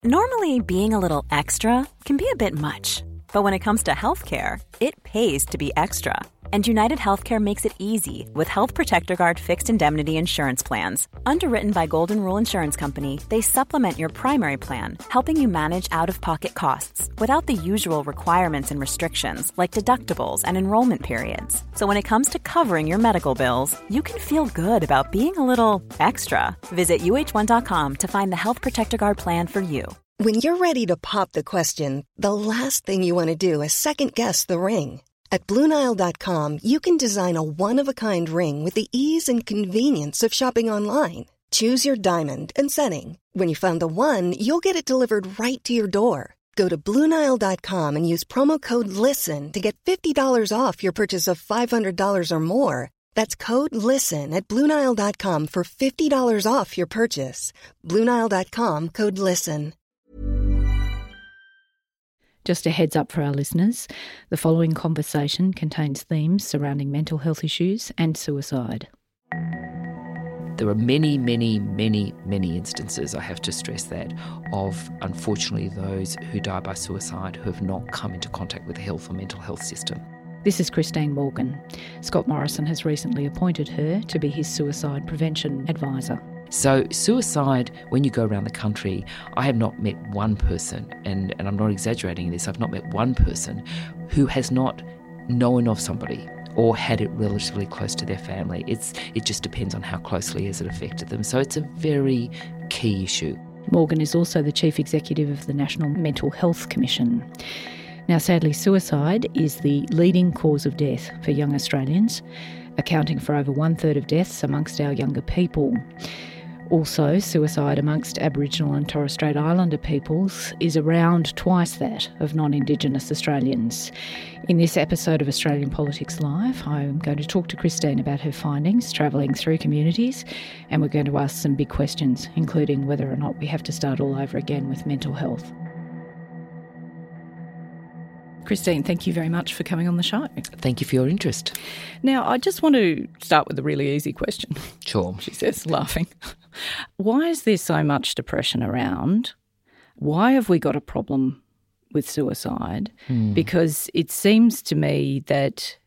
Normally, being a little extra can be a bit much, but when it comes to healthcare, it pays to be extra. And United Healthcare makes it easy with Health Protector Guard fixed indemnity insurance plans. Underwritten by Golden Rule Insurance Company, they supplement your primary plan, helping you manage out-of-pocket costs without the usual requirements and restrictions like deductibles and enrollment periods. So when it comes to covering your medical bills, you can feel good about being a little extra. Visit uh1.com to find the Health Protector Guard plan for you. When you're ready to pop the question, the last thing you want to do is second-guess the ring. At BlueNile.com, you can design a one-of-a-kind ring with the ease and convenience of shopping online. Choose your diamond and setting. When you find the one, you'll get it delivered right to your door. Go to BlueNile.com and use promo code LISTEN to get $50 off your purchase of $500 or more. That's code LISTEN at BlueNile.com for $50 off your purchase. BlueNile.com, code LISTEN. Just a heads up for our listeners, the following conversation contains themes surrounding mental health issues and suicide. There are many instances, I have to stress that, of unfortunately those who die by suicide who have not come into contact with the health or mental health system. This is Christine Morgan. Scott Morrison has recently appointed her to be his suicide prevention advisor. So suicide, when you go around the country, I have not met one person, and I'm not exaggerating this, I've not met one person who has not known of somebody or had it relatively close to their family. It just depends on how closely has it affected them. So it's a very key issue. Morgan is also the Chief Executive of the National Mental Health Commission. Now, sadly, suicide is the leading cause of death for young Australians, accounting for over 1/3 of deaths amongst our younger people. Also, suicide amongst Aboriginal and Torres Strait Islander peoples is around twice that of non-Indigenous Australians. In this episode of Australian Politics Live, I'm going to talk to Christine about her findings travelling through communities, and we're going to ask some big questions, including whether or not we have to start all over again with mental health. Christine, thank you very much for coming on the show. Thank you for your interest. Now, I just want to start with a really easy question. Sure. She says, laughing. Why is there so much depression around? Why have we got a problem with suicide? Because it seems to me that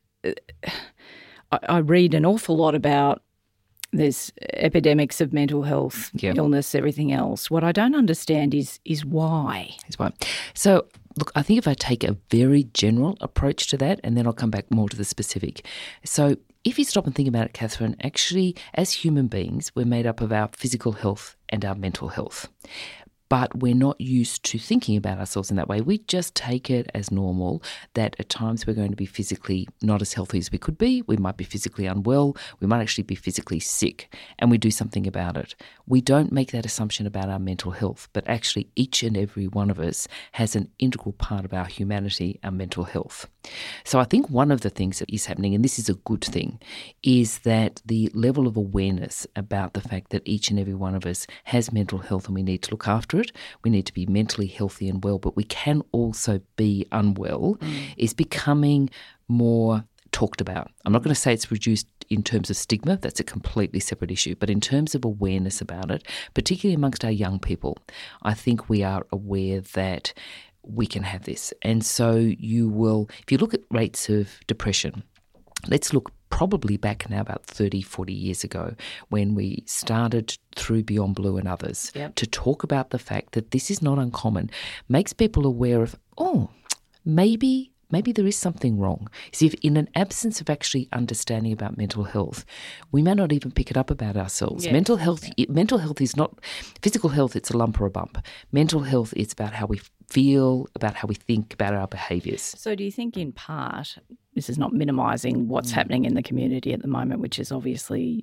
I read an awful lot about there's epidemics of mental health, illness, everything else. What I don't understand is why. Is why. So, look, I think if I take a very general approach to that, and then I'll come back more to the specific. So if you stop and think about it, Catherine, actually, as human beings, we're made up of our physical health and our mental health. But we're not used to thinking about ourselves in that way. We just take it as normal that at times we're going to be physically not as healthy as we could be. We might be physically unwell. We might actually be physically sick, and we do something about it. We don't make that assumption about our mental health, but actually each and every one of us has an integral part of our humanity, our mental health. So I think one of the things that is happening, and this is a good thing, is that the level of awareness about the fact that each and every one of us has mental health and we need to look after it. We need to be mentally healthy and well, but we can also be unwell, is becoming more talked about. I'm not going to say it's reduced in terms of stigma, that's a completely separate issue, but in terms of awareness about it, particularly amongst our young people, I think we are aware that we can have this. And so you will, if you look at rates of depression, let's look probably back now about 30, 40 years ago when we started through Beyond Blue and others to talk about the fact that this is not uncommon, makes people aware of, maybe there is something wrong. See, if in an absence of actually understanding about mental health, we may not even pick it up about ourselves. Yes. Mental health is not physical health, it's a lump or a bump. Mental health is about how we feel, about how we think, about our behaviours. So do you think in part, this is not minimising what's happening in the community at the moment, which is obviously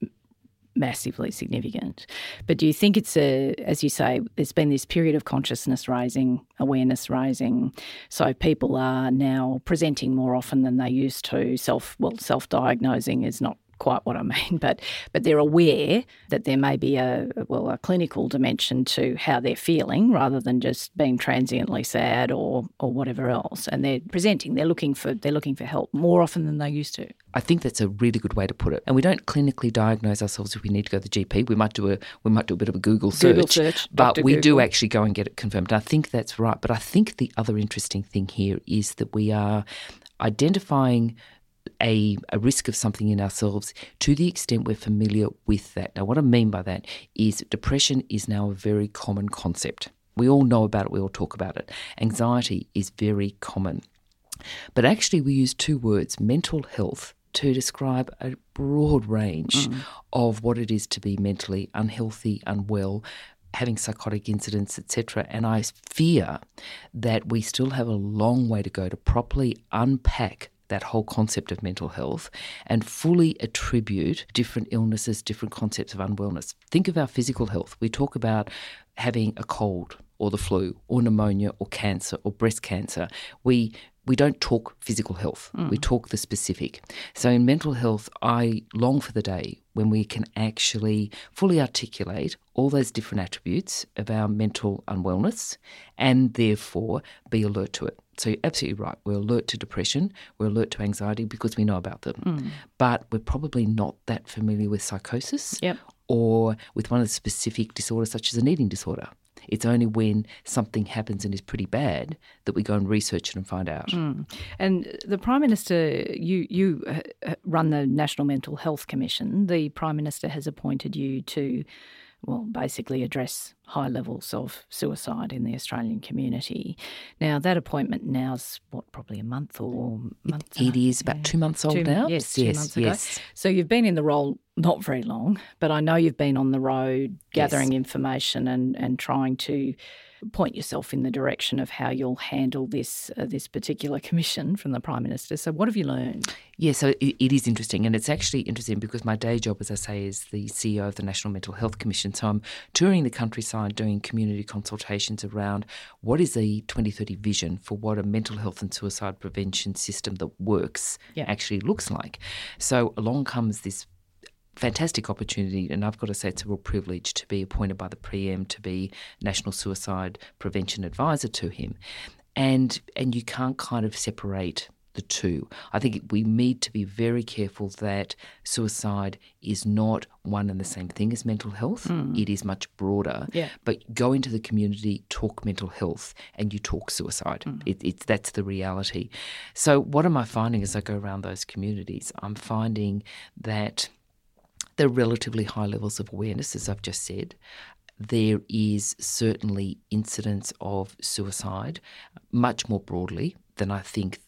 massively significant, but do you think it's as you say, there's been this period of consciousness raising, awareness raising, so people are now presenting more often than they used to. Self-diagnosing is not quite what I mean, but they're aware that there may be a clinical dimension to how they're feeling rather than just being transiently sad or whatever else. And they're presenting, they're looking for help more often than they used to. I think that's a really good way to put it. And we don't clinically diagnose ourselves if we need to go to the GP. We might do a bit of a Google search, but Dr. we Google. do actually go and get it confirmed. I think that's right. But I think the other interesting thing here is that we are identifying a risk of something in ourselves to the extent we're familiar with that. Now, what I mean by that is depression is now a very common concept. We all know about it. We all talk about it. Anxiety is very common. But actually we use two words, mental health, to describe a broad range of what it is to be mentally unhealthy, unwell, having psychotic incidents, etc. And I fear that we still have a long way to go to properly unpack that whole concept of mental health and fully attribute different illnesses, different concepts of unwellness. Think of our physical health. We talk about having a cold or the flu or pneumonia or cancer or breast cancer. We don't talk physical health. We talk the specific. So in mental health, I long for the day when we can actually fully articulate all those different attributes of our mental unwellness and therefore be alert to it. So you're absolutely right. We're alert to depression. We're alert to anxiety because we know about them. But we're probably not that familiar with psychosis or with one of the specific disorders such as an eating disorder. It's only when something happens and is pretty bad that we go and research it and find out. And the Prime Minister, you run the National Mental Health Commission. The Prime Minister has appointed you to, basically address high levels of suicide in the Australian community. Now, that appointment now's, probably a month or month? It is about 2 months old now. Yes, 2 months ago. So you've been in the role not very long, but I know you've been on the road gathering information and trying to point yourself in the direction of how you'll handle this particular commission from the Prime Minister. So what have you learned? Yeah, so it is interesting, and it's actually interesting because my day job, as I say, is the CEO of the National Mental Health Commission. So I'm touring the countryside doing community consultations around what is the 2030 vision for what a mental health and suicide prevention system that works actually looks like. So along comes this fantastic opportunity, and I've got to say it's a real privilege to be appointed by the PM to be National Suicide Prevention Advisor to him. And you can't kind of separate the two. I think we need to be very careful that suicide is not one and the same thing as mental health. It is much broader. But go into the community, talk mental health, and you talk suicide. That's the reality. So what am I finding as I go around those communities? I'm finding that there are relatively high levels of awareness, as I've just said. There is certainly incidents of suicide much more broadly than I think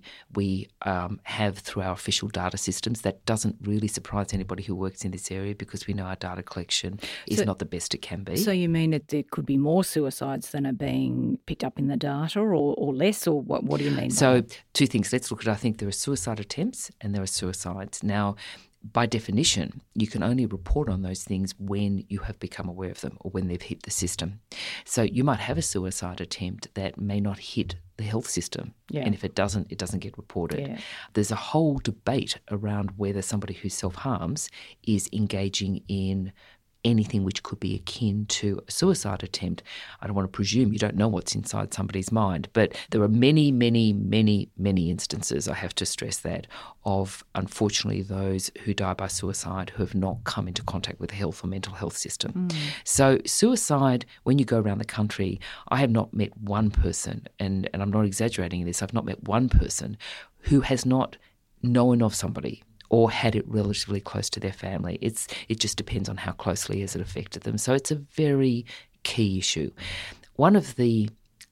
we have through our official data systems. That doesn't really surprise anybody who works in this area because we know our data collection is not the best it can be. So you mean that there could be more suicides than are being picked up in the data or less, or what do you mean? So two things. Let's look at, I think there are suicide attempts and there are suicides. Now, by definition, you can only report on those things when you have become aware of them or when they've hit the system. So you might have a suicide attempt that may not hit the health system. And if it doesn't get reported. There's a whole debate around whether somebody who self-harms is engaging in anything which could be akin to a suicide attempt. I don't want to presume you don't know what's inside somebody's mind, but there are many, many, many, many instances, I have to stress that, of unfortunately those who die by suicide who have not come into contact with the health or mental health system. So suicide, when you go around the country, I have not met one person, and I'm not exaggerating this, I've not met one person who has not known of somebody or had it relatively close to their family. It just depends on how closely has it affected them. So it's a very key issue. One of the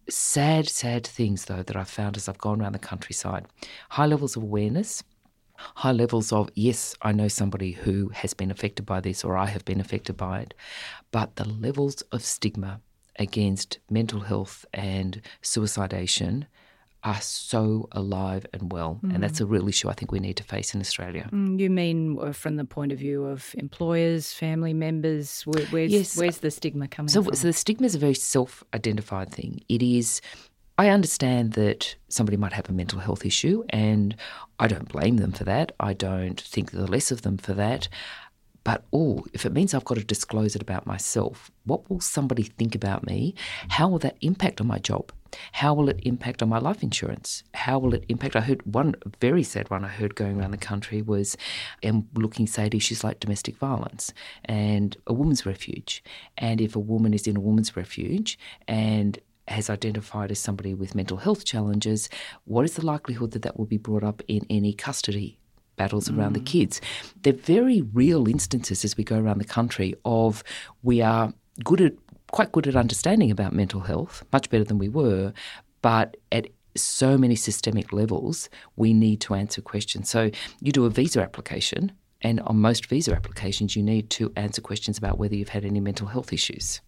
sad things, though, that I've found as I've gone around the countryside, high levels of awareness, high levels of, yes, I know somebody who has been affected by this or I have been affected by it, but the levels of stigma against mental health and suicidation are so alive and well. And that's a real issue I think we need to face in Australia. You mean from the point of view of employers, family members? Where's the stigma coming from? So the stigma is a very self-identified thing. It is I understand that somebody might have a mental health issue, and I don't blame them for that. I don't think the less of them for that. But, if it means I've got to disclose it about myself, what will somebody think about me? How will that impact on my job? How will it impact on my life insurance? How will it impact? I heard one very sad one I heard going around the country was looking, say, at issues like domestic violence and a woman's refuge. And if a woman is in a woman's refuge and has identified as somebody with mental health challenges, what is the likelihood that that will be brought up in any custody battles around the kids? They're very real instances as we go around the country of we are quite good at understanding about mental health, much better than we were, but at so many systemic levels, we need to answer questions. So you do a visa application, and on most visa applications, you need to answer questions about whether you've had any mental health issues.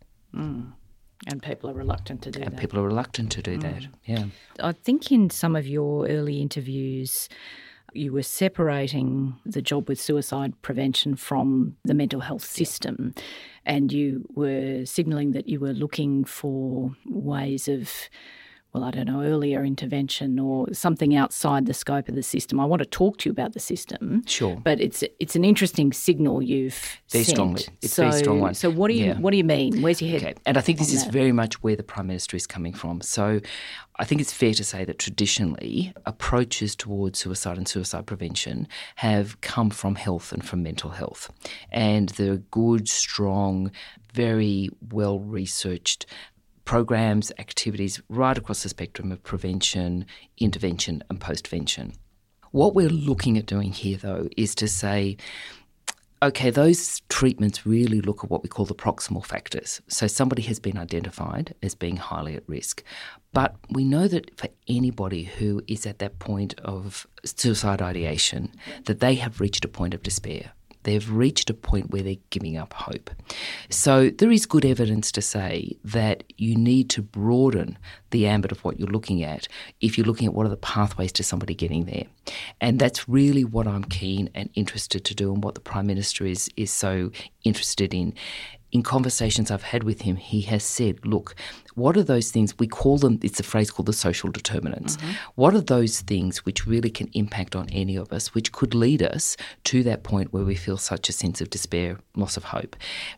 And people are reluctant to do that. And people are reluctant to do that, yeah. I think in some of your early interviews, you were separating the job with suicide prevention from the mental health system, and you were signalling that you were looking for ways of, earlier intervention or something outside the scope of the system. I want to talk to you about the system. Sure. But it's an interesting signal you've very sent. Strongly. It's a very strong one. So what do you mean? Where's your head? Okay. And I think this is very much where the Prime Minister is coming from. So I think it's fair to say that traditionally approaches towards suicide and suicide prevention have come from health and from mental health. And they're good, strong, very well-researched programs, activities right across the spectrum of prevention, intervention and postvention. What we're looking at doing here, though, is to say, okay, those treatments really look at what we call the proximal factors. So somebody has been identified as being highly at risk. But we know that for anybody who is at that point of suicide ideation, that they have reached a point of despair. They've reached a point where they're giving up hope. So there is good evidence to say that you need to broaden the ambit of what you're looking at if you're looking at what are the pathways to somebody getting there. And that's really what I'm keen and interested to do and what the Prime Minister is so interested in. In conversations I've had with him, he has said, look, what are those things, we call them, it's a phrase called the social determinants. What are those things which really can impact on any of us, which could lead us to that point where we feel such a sense of despair, loss of hope?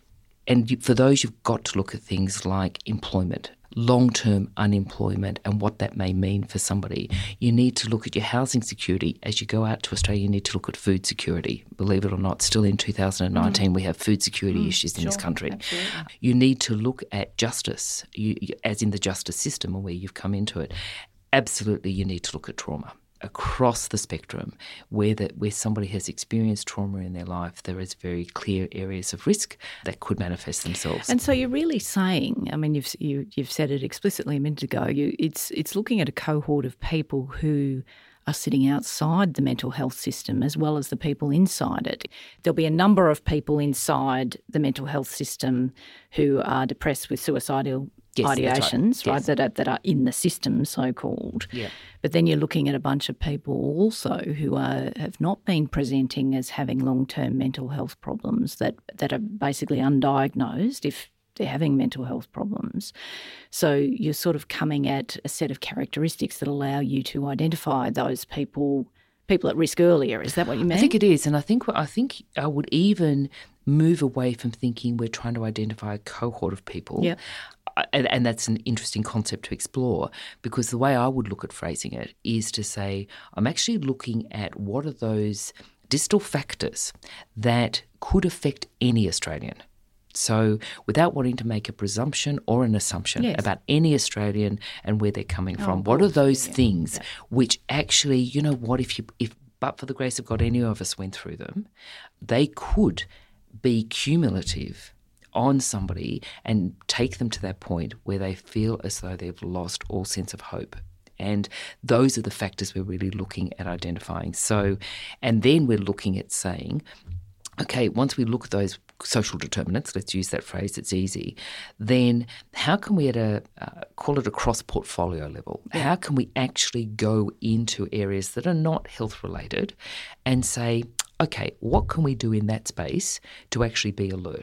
And for those, you've got to look at things like employment, long-term unemployment and what that may mean for somebody. You need to look at your housing security. As you go out to Australia, you need to look at food security. Believe it or not, still in 2019, we have food security issues in this country. Absolutely. You need to look at justice, as in the justice system or where you've come into it. Absolutely, you need to look at trauma. Across the spectrum, where somebody has experienced trauma in their life, there is very clear areas of risk that could manifest themselves. And so you're really saying, I mean, you've said it explicitly a minute ago. It's looking at a cohort of people who are sitting outside the mental health system as well as the people inside it. There'll be a number of people inside the mental health system who are depressed with suicidal ideations, right? That are in the system, so-called. Yeah. But then you're looking at a bunch of people also who have not been presenting as having long-term mental health problems that are basically undiagnosed if they're having mental health problems. So you're sort of coming at a set of characteristics that allow you to identify those people at risk earlier. Is that what you mean? I think it is, and I think I would even move away from thinking we're trying to identify a cohort of people. Yeah. And that's an interesting concept to explore, because the way I would look at phrasing it is to say I'm actually looking at what are those distal factors that could affect any Australian. So without wanting to make a presumption or an assumption about any Australian and where they're coming from, what are those things which actually, you know what, if but for the grace of God, any of us went through them, they could be cumulative on somebody and take them to that point where they feel as though they've lost all sense of hope. And those are the factors we're really looking at identifying. So, and then we're looking at saying, okay, once we look at those social determinants, let's use that phrase, it's easy, then how can we call it a cross-portfolio level? Yeah. How can we actually go into areas that are not health-related and say, okay, what can we do in that space to actually be alert?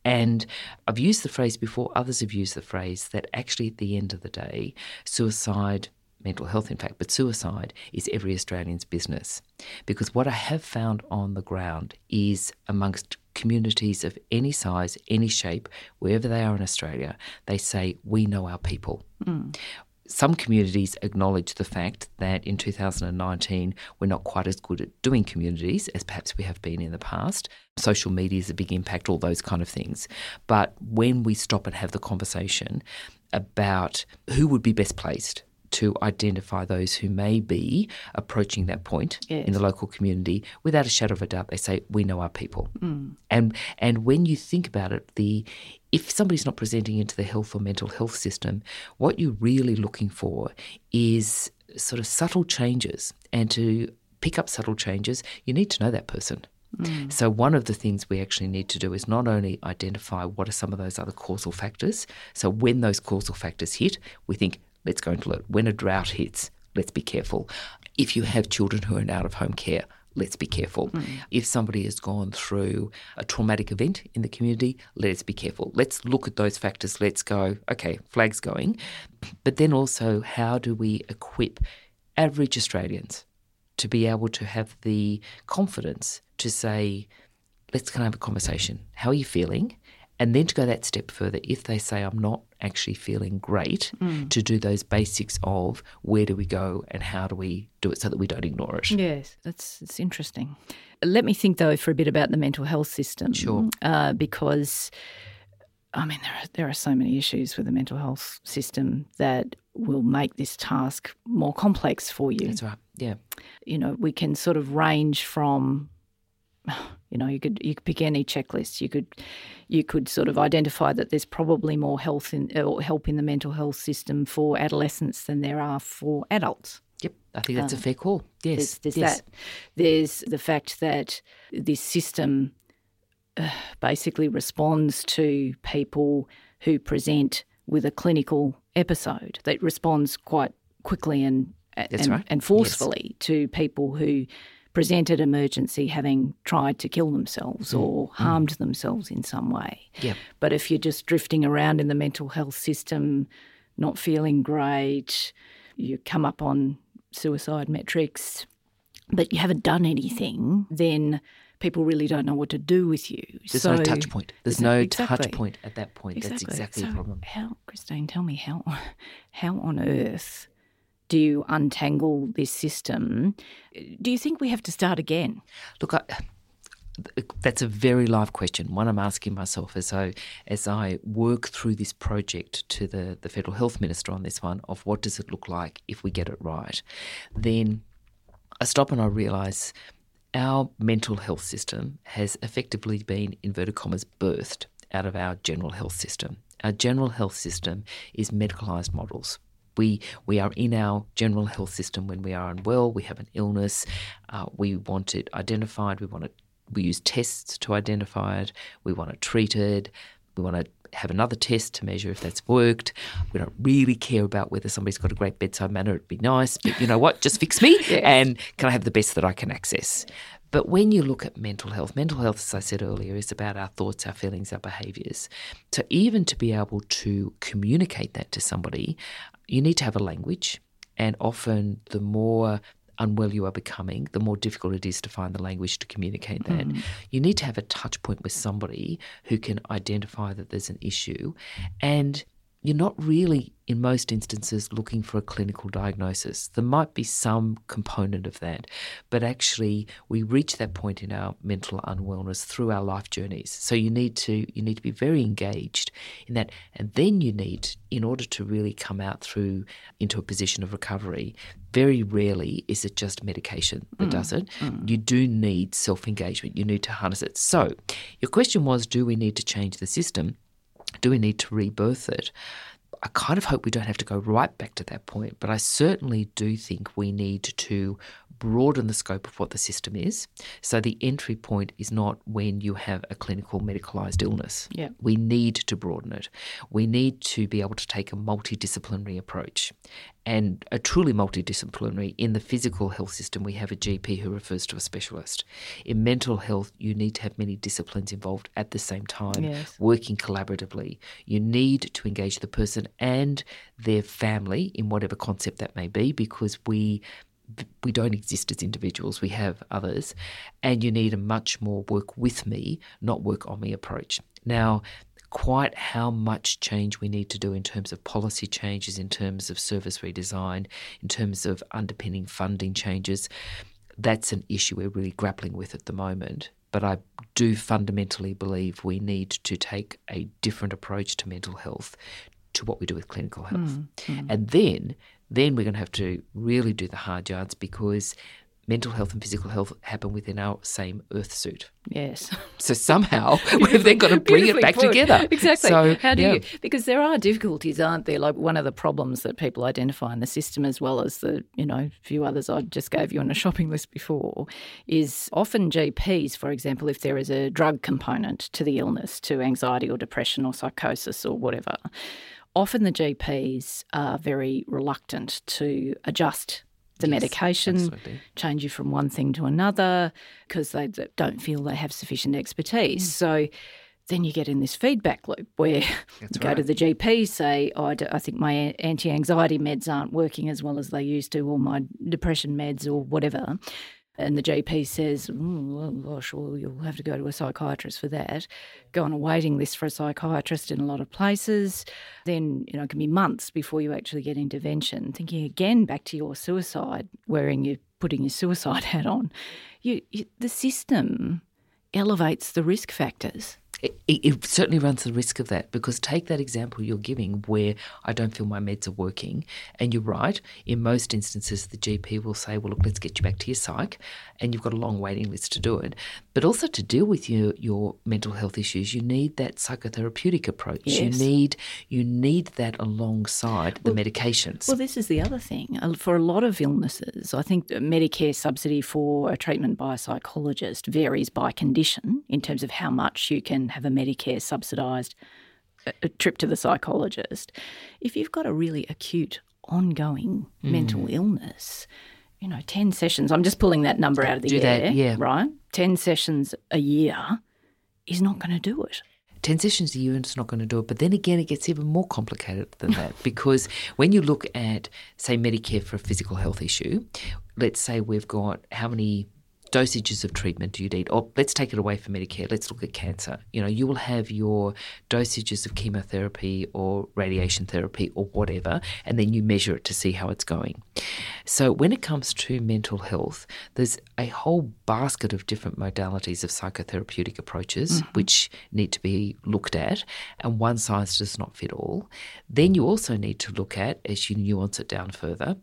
And I've used the phrase before, others have used the phrase, that actually at the end of the day, suicide, mental health in fact, but suicide is every Australian's business. Because what I have found on the ground is amongst communities of any size, any shape, wherever they are in Australia, they say, we know our people. Some communities acknowledge the fact that in 2019 we're not quite as good at doing communities as perhaps we have been in the past. Social media is a big impact, all those kind of things. But when we stop and have the conversation about who would be best placed to identify those who may be approaching that point in the local community, without a shadow of a doubt, they say, we know our people. And when you think about it, if somebody's not presenting into the health or mental health system, what you're really looking for is sort of subtle changes. And to pick up subtle changes, you need to know that person. So one of the things we actually need to do is not only identify what are some of those other causal factors. So when those causal factors hit, we think, let's go into it. When a drought hits, let's be careful. If you have children who are in out-of-home care, let's be careful. If somebody has gone through a traumatic event in the community, let's be careful. Let's look at those factors. Let's go, okay, flags going. But then also, how do we equip average Australians to be able to have the confidence to say, let's kind of have a conversation. How are you feeling? And then to go that step further, if they say, I'm not actually feeling great, to do those basics of where do we go and how do we do it so that we don't ignore it. Yes, it's interesting. Let me think, though, for a bit about the mental health system. Sure. Because, I mean, there are so many issues with the mental health system that will make this task more complex for you. That's right, yeah. You know, we can sort of range from... You know, you could pick any checklist. You could sort of identify that there's probably more help in the mental health system for adolescents than there are for adults. Yep, I think that's a fair call. Yes, there's yes. that. There's the fact that this system basically responds to people who present with a clinical episode. That responds quite quickly and forcefully to people who presented emergency having tried to kill themselves or harmed themselves in some way. Yep. But if you're just drifting around in the mental health system, not feeling great, you come up on suicide metrics, but you haven't done anything, then people really don't know what to do with you. There's no touch point. There's no touch point at that point. Exactly. That's exactly the problem. Christine, tell me how on earth do you untangle this system? Do you think we have to start again? Look, that's a very live question, one I'm asking myself as I work through this project to the Federal Health Minister on this one, of what does it look like if we get it right. Then I stop and I realise our mental health system has effectively been, inverted commas, birthed out of our general health system. Our general health system is medicalised models. We are in our general health system when we are unwell, we have an illness, we want it identified, we use tests to identify it, we want to treat it, we want to have another test to measure if that's worked. We don't really care about whether somebody's got a great bedside manner. It'd be nice, but you know what? Just fix me and can I have the best that I can access? But when you look at mental health, as I said earlier, is about our thoughts, our feelings, our behaviours. So even to be able to communicate that to somebody, you need to have a language, and often the more unwell you are becoming, the more difficult it is to find the language to communicate that. You need to have a touch point with somebody who can identify that there's an issue, and you're not really, in most instances, looking for a clinical diagnosis. There might be some component of that, but actually we reach that point in our mental unwellness through our life journeys. So you need to be very engaged in that, and then you need, in order to really come out into a position of recovery, very rarely is it just medication that does it. You do need self-engagement. You need to harness it. So your question was, do we need to change the system? Do we need to rebirth it? I kind of hope we don't have to go right back to that point, but I certainly do think we need to broaden the scope of what the system is. So the entry point is not when you have a clinical medicalised illness. Yeah. We need to broaden it. We need to be able to take a multidisciplinary approach. And a truly multidisciplinary, in the physical health system, we have a GP who refers to a specialist. In mental health, you need to have many disciplines involved at the same time, Yes. working collaboratively. You need to engage the person and their family in whatever concept that may be, because we don't exist as individuals, we have others, and you need a much more work with me, not work on me approach. Now, quite how much change we need to do in terms of policy changes, in terms of service redesign, in terms of underpinning funding changes, that's an issue we're really grappling with at the moment. But I do fundamentally believe we need to take a different approach to mental health to what we do with clinical health. And then we're going to have to really do the hard yards, because mental health and physical health happen within our same earth suit. Yes. So somehow we've then got to bring it back together. Exactly. So, how do you? Because there are difficulties, aren't there? Like, one of the problems that people identify in the system, as well as the, few others I just gave you on a shopping list before, is often GPs, for example, if there is a drug component to the illness, to anxiety or depression or psychosis or whatever, often the GPs are very reluctant to adjust the medication, absolutely. Change you from one thing to another, because they don't feel they have sufficient expertise. So then you get in this feedback loop where you go to the GP, say, I think my anti-anxiety meds aren't working as well as they used to, or my depression meds or whatever. And the GP says, well, gosh, well, you'll have to go to a psychiatrist for that. Go on a waiting list for a psychiatrist in a lot of places. Then, it can be months before you actually get intervention. Thinking again back to your suicide, putting your suicide hat on, the system elevates the risk factors. It certainly runs the risk of that, because take that example you're giving where I don't feel my meds are working, and you're right, in most instances the GP will say, well, look, let's get you back to your psych, and you've got a long waiting list to do it. But also to deal with your mental health issues, you need that psychotherapeutic approach. Yes. You need that alongside the medications. Well, this is the other thing. For a lot of illnesses, I think Medicare subsidy for a treatment by a psychologist varies by condition in terms of how much you can have a Medicare subsidised a trip to the psychologist. If you've got a really acute, ongoing mental illness, 10 sessions, I'm just pulling that number out of the air, right? 10 sessions a year is not going to do it. 10 sessions a year is not going to do it. But then again, it gets even more complicated than that, because when you look at, say, Medicare for a physical health issue, let's say we've got how many dosages of treatment do you need? Or let's take it away from Medicare. Let's look at cancer. You will have your dosages of chemotherapy or radiation therapy or whatever, and then you measure it to see how it's going. So when it comes to mental health, there's a whole basket of different modalities of psychotherapeutic approaches which need to be looked at, and one size does not fit all. Then you also need to look at, as you nuance it down further,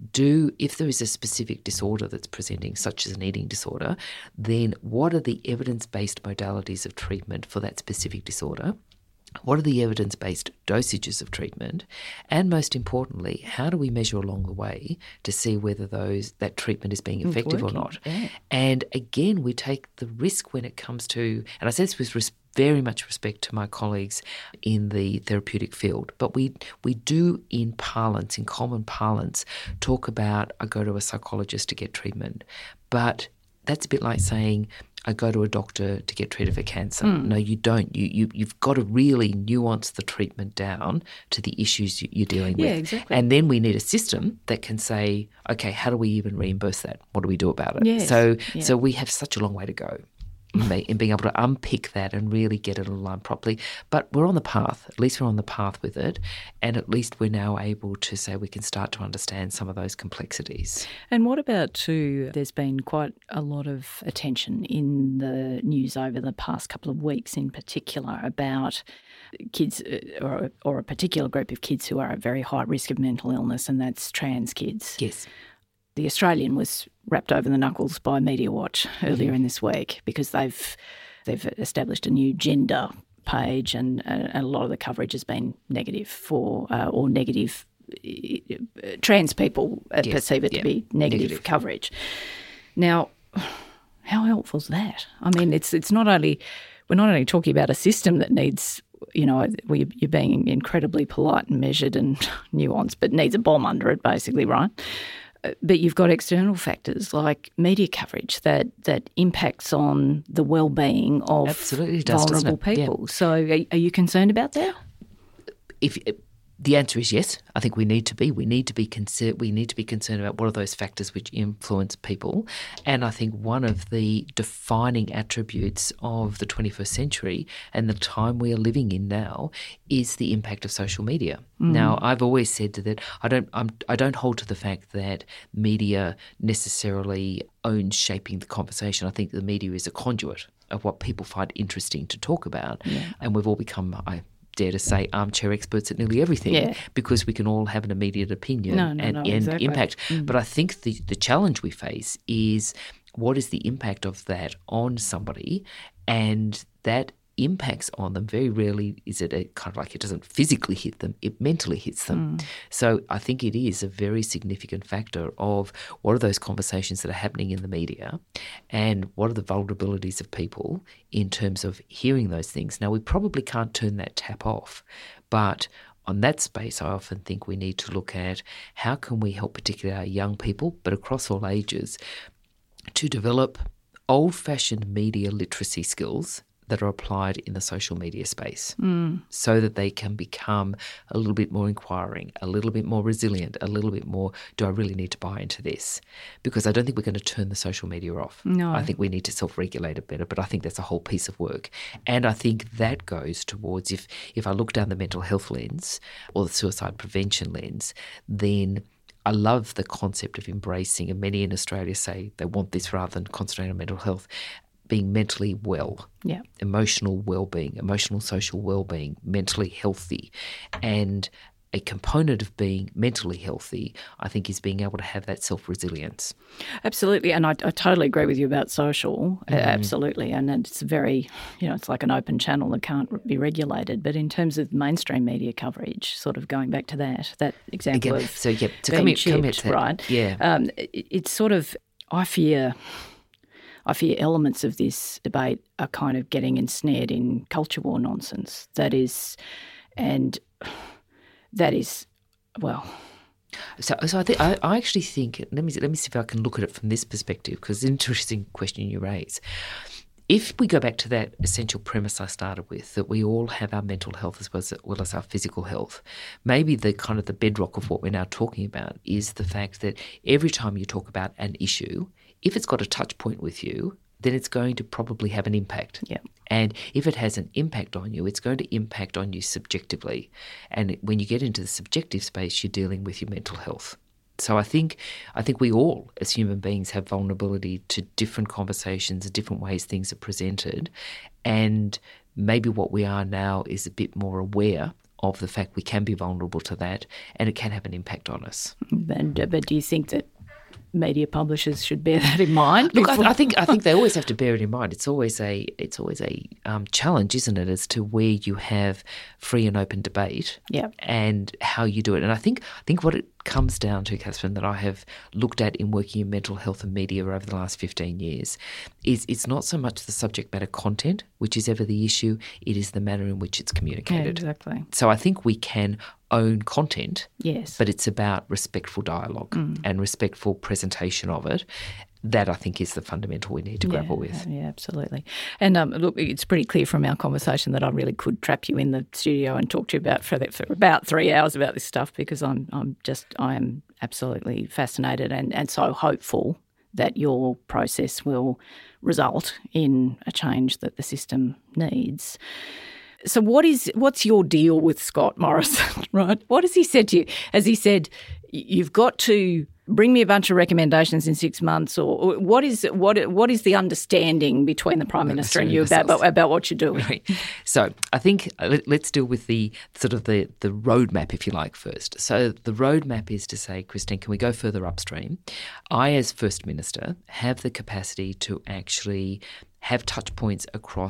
if there is a specific disorder that's presenting, such as an eating disorder, then what are the evidence-based modalities of treatment for that specific disorder? What are the evidence-based dosages of treatment? And most importantly, how do we measure along the way to see whether that treatment is being effective or not? Yeah. And again, we take the risk when it comes to, and I say this with very much respect to my colleagues in the therapeutic field, but we do in common parlance, talk about I go to a psychologist to get treatment. But that's a bit like saying I go to a doctor to get treated for cancer. No, you don't. You've got to really nuance the treatment down to the issues you're dealing with. Yeah, exactly. And then we need a system that can say, okay, how do we even reimburse that? What do we do about it? Yes. So we have such a long way to go in being able to unpick that and really get it aligned properly. But we're on the path. At least we're on the path with it. And at least we're now able to say we can start to understand some of those complexities. And what about too, there's been quite a lot of attention in the news over the past couple of weeks in particular about kids or a particular group of kids who are at very high risk of mental illness, and that's trans kids. Yes. The Australian was wrapped over the knuckles by Media Watch earlier in this week because they've established a new gender page, and a lot of the coverage has been negative or negative trans people perceive it to be negative coverage. Now, how helpful is that? I mean, it's not only we're not only talking about a system that needs, you're being incredibly polite and measured and nuanced, but needs a bomb under it, basically, right? But you've got external factors like media coverage that impacts on the well-being of vulnerable people. Yeah. So are you concerned about that? The answer is yes. I think we need to be. We need to be concerned about what are those factors which influence people. And I think one of the defining attributes of the 21st century and the time we are living in now is the impact of social media. Now, I've always said that I don't hold to the fact that media necessarily owns shaping the conversation. I think the media is a conduit of what people find interesting to talk about. Yeah. And we've all become, I dare to say, armchair experts at nearly everything because we can all have an immediate opinion and exactly. impact. But I think the challenge we face is what is the impact of that on somebody, and that impacts on them. Very rarely is it a kind of like it doesn't physically hit them, it mentally hits them. So I think it is a very significant factor of what are those conversations that are happening in the media and what are the vulnerabilities of people in terms of hearing those things. Now, we probably can't turn that tap off, but on that space, I often think we need to look at how can we help particularly our young people, but across all ages, to develop old-fashioned media literacy skills that are applied in the social media space so that they can become a little bit more inquiring, a little bit more resilient, a little bit more, do I really need to buy into this? Because I don't think we're going to turn the social media off. No. I think we need to self-regulate it better, but I think that's a whole piece of work. And I think that goes towards, if I look down the mental health lens or the suicide prevention lens, then I love the concept of embracing, and many in Australia say they want this rather than concentrating on mental health, being mentally well, emotional well-being, emotional social well-being, mentally healthy. And a component of being mentally healthy, I think, is being able to have that self-resilience. Absolutely. And I totally agree with you about social. Absolutely. And it's very, it's like an open channel that can't be regulated. But in terms of mainstream media coverage, sort of going back to that example of being chipped, right? Yeah. It's sort of, I fear elements of this debate are kind of getting ensnared in culture war nonsense. That is, well. So I actually think. Let me see if I can look at it from this perspective, because it's an interesting question you raise. If we go back to that essential premise I started with, that we all have our mental health as well as our physical health, maybe the kind of the bedrock of what we're now talking about is the fact that every time you talk about an issue, if it's got a touch point with you, then it's going to probably have an impact. Yeah. And if it has an impact on you, it's going to impact on you subjectively. And when you get into the subjective space, you're dealing with your mental health. So I think we all, as human beings, have vulnerability to different conversations, different ways things are presented. And maybe what we are now is a bit more aware of the fact we can be vulnerable to that, and it can have an impact on us. But do you think that media publishers should bear that in mind? Look, I think they always have to bear it in mind. It's always a challenge, isn't it, as to where you have free and open debate and how you do it. And I think what it comes down to, Catherine, that I have looked at in working in mental health and media over the last 15 years is it's not so much the subject matter content, which is ever the issue, it is the manner in which it's communicated. Yeah, exactly. So I think we can own content, yes, but it's about respectful dialogue and respectful presentation of it. That, I think, is the fundamental we need to grapple with. Yeah, absolutely. And look, it's pretty clear from our conversation that I really could trap you in the studio and talk to you about for about 3 hours about this stuff, because I am absolutely fascinated and so hopeful that your process will result in a change that the system needs. So what's your deal with Scott Morrison, right? What has he said to you? Has he said, you've got to bring me a bunch of recommendations in 6 months, or what is the understanding between the Prime Minister and you about what you're doing? Right. So I think let's deal with the sort of the roadmap, if you like, first. So the roadmap is to say, Christine, can we go further upstream? I, as First Minister, have the capacity to actually have touch points across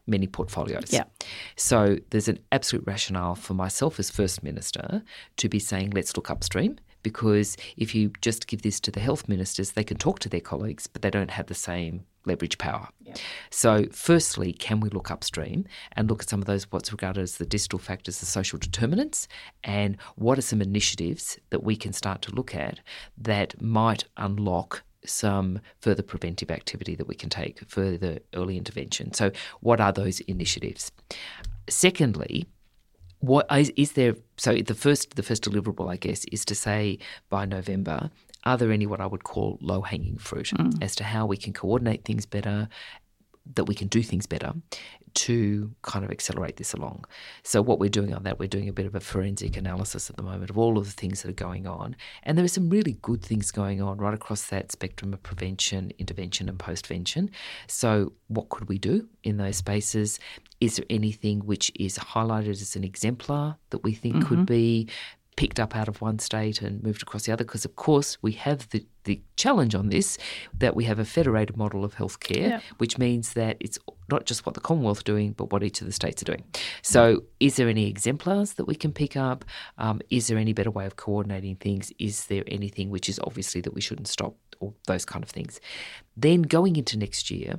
many portfolios. Yeah. So there's an absolute rationale for myself as First Minister to be saying, let's look upstream, because if you just give this to the health ministers, they can talk to their colleagues, but they don't have the same leverage power. Yeah. So firstly, can we look upstream and look at some of those what's regarded as the digital factors, the social determinants, and what are some initiatives that we can start to look at that might unlock some further preventive activity that we can take, further early intervention. So what are those initiatives? Secondly, what is there? So the first deliverable, I guess, is to say by November, are there any what I would call low-hanging fruit as to how we can coordinate things better, that we can do things better to kind of accelerate this along. So what we're doing on that, we're doing a bit of a forensic analysis at the moment of all of the things that are going on. And there are some really good things going on right across that spectrum of prevention, intervention and postvention. So what could we do in those spaces? Is there anything which is highlighted as an exemplar that we think could be picked up out of one state and moved across the other? Because, of course, we have the challenge on this that we have a federated model of healthcare, which means that it's not just what the Commonwealth are doing, but what each of the states are doing. So is there any exemplars that we can pick up? Is there any better way of coordinating things? Is there anything which is obviously that we shouldn't stop? Or those kind of things. Then going into next year,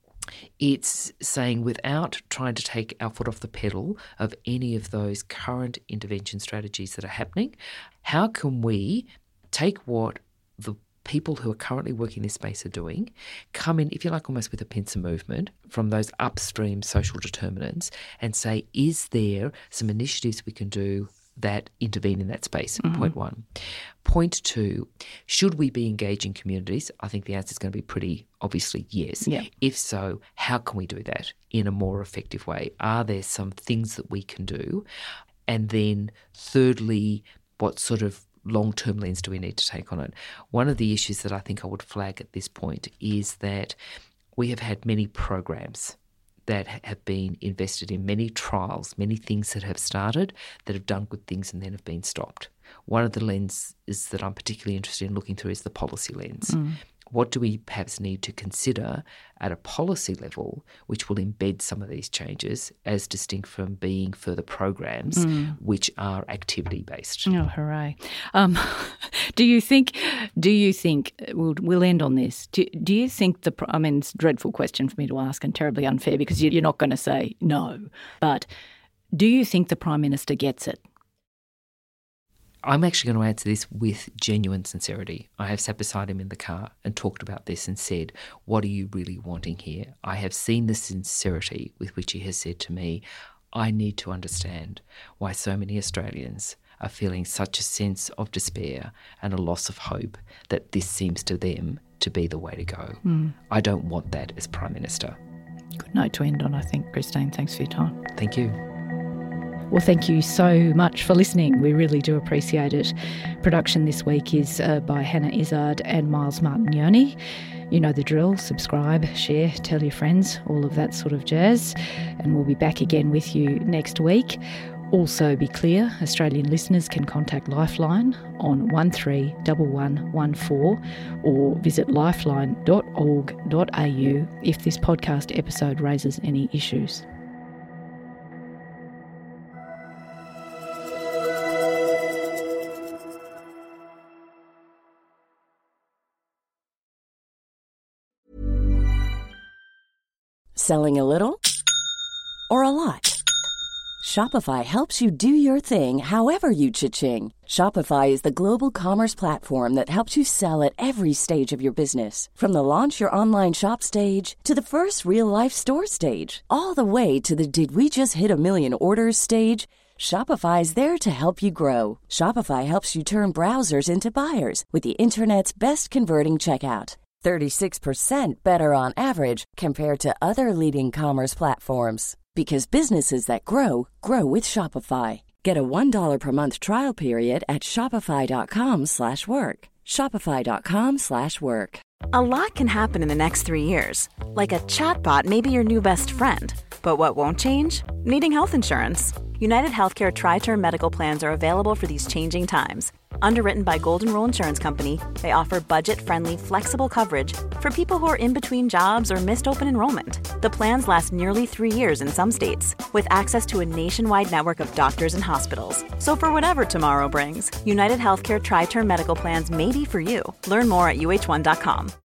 it's saying without trying to take our foot off the pedal of any of those current intervention strategies that are happening, how can we take what the people who are currently working in this space are doing, come in, if you like, almost with a pincer movement from those upstream social determinants and say, is there some initiatives we can do that intervene in that space? Point one. Point two, should we be engaging communities? I think the answer is going to be pretty obviously yes. Yeah. If so, how can we do that in a more effective way? Are there some things that we can do? And then thirdly, what sort of long-term lens do we need to take on it? One of the issues that I think I would flag at this point is that we have had many programs that have been invested in, many trials, many things that have started, that have done good things and then have been stopped. One of the lenses that I'm particularly interested in looking through is the policy lens. What do we perhaps need to consider at a policy level which will embed some of these changes as distinct from being further programs which are activity-based? Oh, hooray. Do you think, we'll end on this, do you think it's a dreadful question for me to ask and terribly unfair because you're not going to say no, but do you think the Prime Minister gets it? I'm actually going to answer this with genuine sincerity. I have sat beside him in the car and talked about this and said, what are you really wanting here? I have seen the sincerity with which he has said to me, I need to understand why so many Australians are feeling such a sense of despair and a loss of hope that this seems to them to be the way to go. I don't want that as Prime Minister. Good note to end on, I think. Christine, thanks for your time. Thank you. Well, thank you so much for listening. We really do appreciate it. Production this week is by Hannah Izzard and Miles Martignoni. You know the drill. Subscribe, share, tell your friends, all of that sort of jazz. And we'll be back again with you next week. Also, be clear, Australian listeners can contact Lifeline on 131114 or visit lifeline.org.au if this podcast episode raises any issues. Selling a little or a lot? Shopify helps you do your thing however you cha-ching. Shopify is the global commerce platform that helps you sell at every stage of your business. From the launch your online shop stage to the first real-life store stage, all the way to the did we just hit a million orders stage. Shopify is there to help you grow. Shopify helps you turn browsers into buyers with the internet's best converting checkout. 36% better on average compared to other leading commerce platforms. Because businesses that grow, grow with Shopify. Get a $1 per month trial period at shopify.com/work. Shopify.com/work. A lot can happen in the next 3 years. Like a chatbot may be your new best friend. But what won't change? Needing health insurance. United Healthcare Tri-Term Medical Plans are available for these changing times. Underwritten by Golden Rule Insurance Company, they offer budget-friendly, flexible coverage for people who are in between jobs or missed open enrollment. The plans last nearly 3 years in some states, with access to a nationwide network of doctors and hospitals. So for whatever tomorrow brings, United Healthcare Tri-Term Medical Plans may be for you. Learn more at uh1.com.